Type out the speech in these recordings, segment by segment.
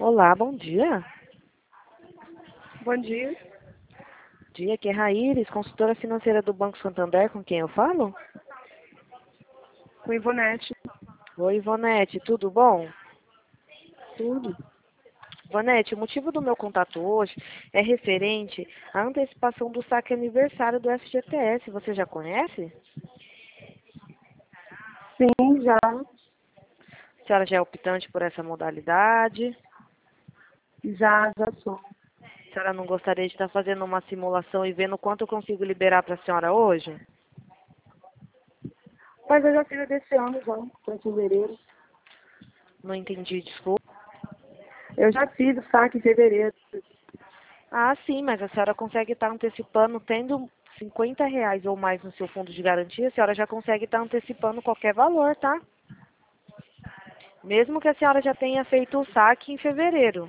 Olá, bom dia. Bom dia, Dia, aqui é Raíris, consultora financeira do Banco Santander, com quem eu falo? com Ivonete. Oi, Ivonete, tudo bom? Tudo? Ivonete, o motivo do meu contato hoje é referente à antecipação do saque aniversário do FGTS. Você já conhece? Sim, já. A senhora já é optante por essa modalidade? Já sou. A senhora não gostaria de estar fazendo uma simulação e vendo quanto eu consigo liberar para a senhora hoje? Mas eu já fiz desse ano já, para fevereiro. Não entendi, desculpa. Eu já fiz o saque em fevereiro. Ah, sim, mas a senhora consegue estar antecipando, tendo R$ 50 ou mais no seu fundo de garantia, a senhora já consegue estar antecipando qualquer valor, tá? Mesmo que a senhora já tenha feito o saque em fevereiro.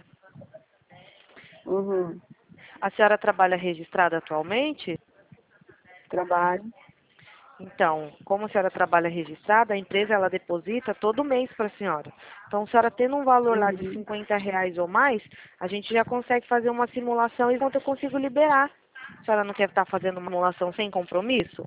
Uhum. A senhora trabalha registrada atualmente? Trabalho. Então, como a senhora trabalha registrada, a empresa ela deposita todo mês para a senhora. Então, a senhora tendo um valor lá de Uhum. R$ 50 ou mais, a gente já consegue fazer uma simulação e quanto eu consigo liberar. A senhora não quer estar fazendo uma simulação sem compromisso?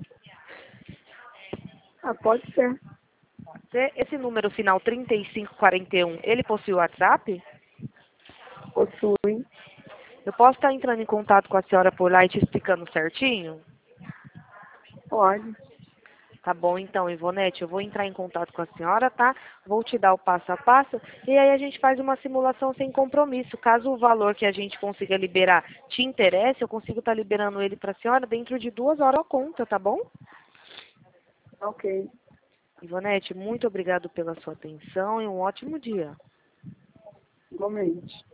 Ah, pode ser. Esse número final 3541, ele possui WhatsApp? Possui. Eu posso estar entrando em contato com a senhora por lá e te explicando certinho? Pode. Tá bom, então, Ivonete, eu vou entrar em contato com a senhora, tá? Vou te dar o passo a passo e aí a gente faz uma simulação sem compromisso. Caso o valor que a gente consiga liberar te interesse, eu consigo estar liberando ele para a senhora dentro de 2 horas a conta, tá bom? Ok. Ivonete, muito obrigado pela sua atenção e um ótimo dia. Igualmente.